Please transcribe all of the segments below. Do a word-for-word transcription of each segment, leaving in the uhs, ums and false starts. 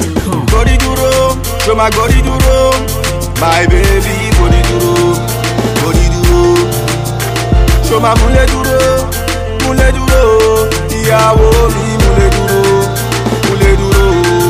dot com. Gori duro, show my gori duro, my baby gori duro, gori duro. Show my mule duro, mule duro, ìyàwó mi mule duro, mule duro.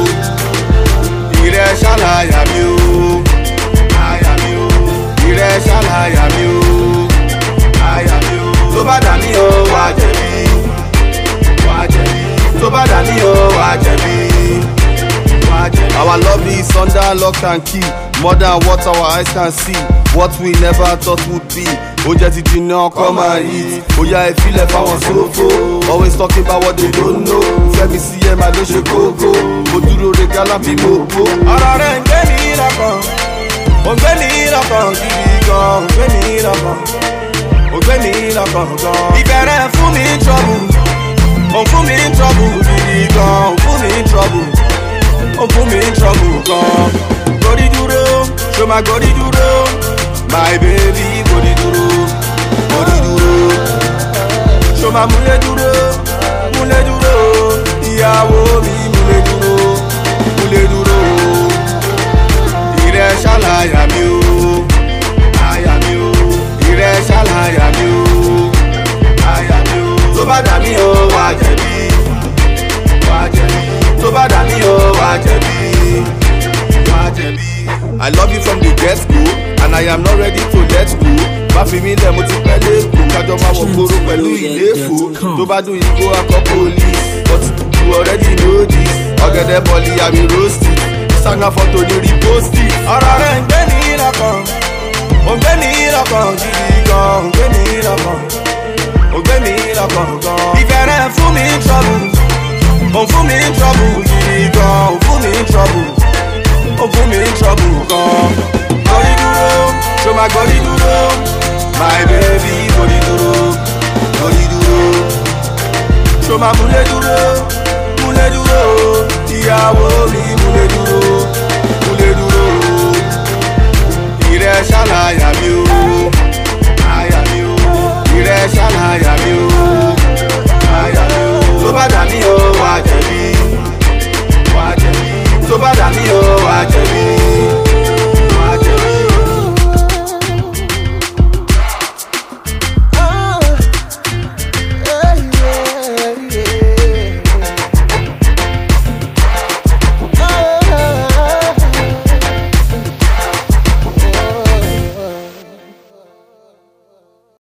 Ìrẹ ṣàlàyà mi o, àyà mi o. Ìrẹ ṣàlàyà mi o, àyà mi o. Tó bá dà mí o, wá jẹ̀bi, wá jẹ̀bi. Tó bá dà mí o, wá jẹ̀bi. Our love is under lock and key. More than what our eyes can see. What we never thought would be. Oúnjẹ ti jiná, come and eat. Oya ìfilẹ̀ fáwọn sófo. Always talking about what they don't know. Ìfẹ́ mi sí ẹ̀ máa ló ṣe kókó. Mo dúró re gálà bí mo bó. Ọ̀rọ̀ rẹ̀ ń gbé mi lọ́kàn. Ó ń gbé mi lọ́kàn gidi gan. Ó ń gbé mi lọ́kàn. Ó ń gbé mi lọ́kàn gan. Ìbẹ̀rẹ̀ fún mi trouble. Ó ń fún mi trouble gidi gan. Ó ń fún mi trouble. Ó ń fún mi trouble gan. Gori duro, show my gori duro, my baby gori duro, gori duro. Show my mule duro, mule duro, ìyàwó mi mule duro, mule duro. Ìrẹ ṣàlàyà mi o, àyà mi o. Ìrẹ ṣàlàyà mi o, àyà mi o. Tó bá dà mí o, wá jẹ̀bi, wá jẹ̀bi. Tó bá dà mí o, wá jẹ̀bi, wá jẹ̀bi. I love you from the get-go, and I am not ready to let go. Bá fi mí lẹ̀ mo ti pẹ́ lẹ́kọ̀ọ́, kájọ máa wọ̀ gbòòrò pẹ̀lú ìléfò. Tó bá dùn yìí kó akọ́ police, but you already know this. Ọ̀gẹ̀dẹ̀ bọ̀lì àmì roasty, sanga fọ́tò ní reposti. Ọ̀rọ̀ rẹ̀ ń gbé ní lọ́kàn, ó ń gbé ní lọ́kàn gidi gan, ó ń gbé ní lọ́kàn, ó ń gbé ní lọ́kàn gan. Ìfẹ́ rẹ̀ fún mi trouble, ó ń fún mi trouble gidi gan, ó ń fún mi trouble. Ó fún mi trouble gan. Gori duro, show my gori duro, my baby gori duro, gori duro. Show my mule duro, mule duro, ìyàwó mi mule duro, mule duro. Ìrẹ ṣàlàyà mi o, àyà mi o. Ìrẹ ṣàlàyà mi o, àyà mi o. Tó bá dà mí o, wá jẹ̀bi.